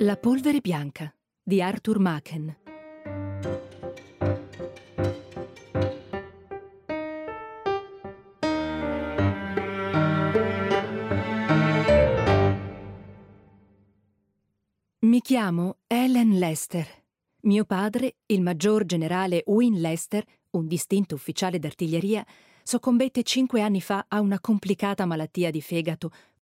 La polvere bianca di Arthur Machen. Mi chiamo Ellen Lester. Mio padre, il maggior generale Win Lester, un distinto ufficiale d'artiglieria, soccombette 5 anni fa a una complicata malattia di fegato